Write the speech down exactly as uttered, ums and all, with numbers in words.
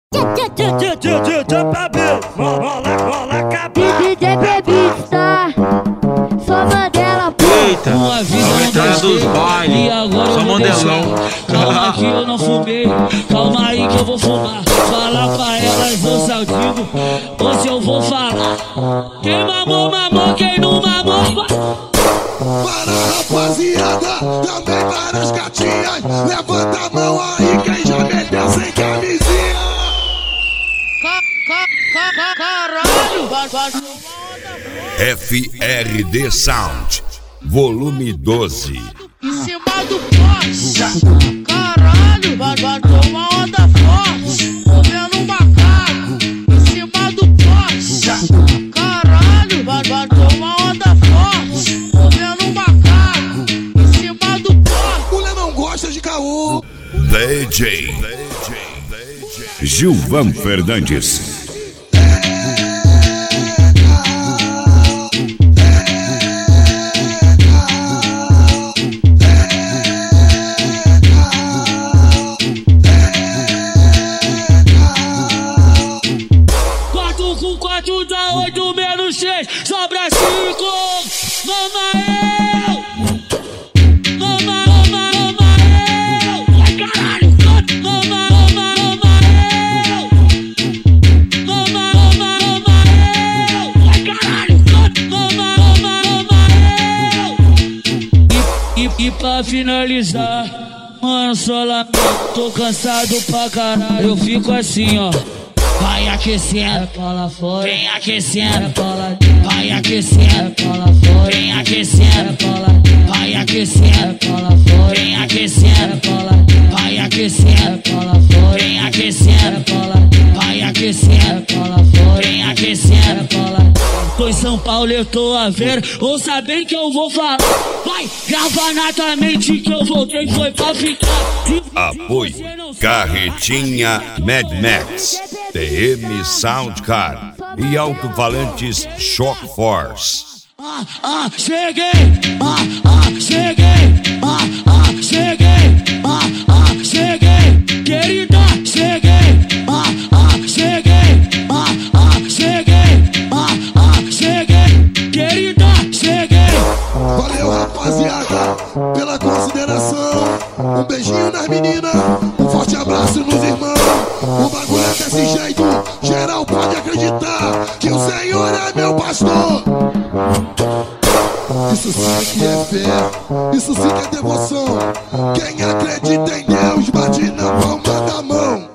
D J Bebista, só Mandela, pô. Eita, uma vida dos bailes, só Mandelão. Calma que eu não fumei, calma aí que eu vou fumar. Fala pra elas, eu só digo, hoje eu vou falar. Quem mamou, mamou, quem não mamou. Para rapaziada, também para as gatinhas. Levanta a mão aí quem já meteu sem camisinha. Caralho! F R D Sound, volume doze. Em cima do poste, caralho! Bateu uma onda forte, comendo um macaco. Em cima do poste, caralho! Bateu uma onda forte, comendo um macaco. Em cima do poste. Mulher não gosta de caô. D J Gilvan Fernandes. quatro com quatro dá oito menos seis, sobra cinco. Mama eu! Mama, mama, mama eu! Ai caralho! Mama, mama, mama eu! Mama, mama, mama eu! Ai caralho! Mama, mama, mama eu! E, e, e pra finalizar, mano, só lá, tô cansado pra caralho. Eu fico assim, ó. Vai aquecendo, bola fora. Vem aquecendo, bola. Vai aquecendo, bola fora. Vem aquecendo, bola. Vai aquecendo, bola fora. Vem aquecendo, bola. Vai aquecendo, bola fora. Vem aquecendo, bola. Vai aquecendo, bola fora. Vem aquecendo, bola. Tô em São Paulo, eu tô a ver. Ouça bem que eu vou falar. Vai, grava na tua mente que eu voltei, foi pra ficar. Apoio Carretinha Mad Max, T M Soundcar e Alto-Falantes Shock Force. Ah, ah, cheguei! Ah, ah, cheguei! Ah, ah, cheguei! Ah, ah, cheguei! Querida, cheguei! Ah, ah, cheguei! Ah, ah, cheguei! Ah, ah, cheguei! Querida, cheguei! Valeu, rapaziada, pela consideração. Um beijinho nas meninas, um forte abraço nos irmãos. O bagulho é desse jeito, geral pode acreditar que o Senhor é meu pastor. Isso sim que é fé, isso sim que é devoção. Quem acredita em Deus bate na palma da mão.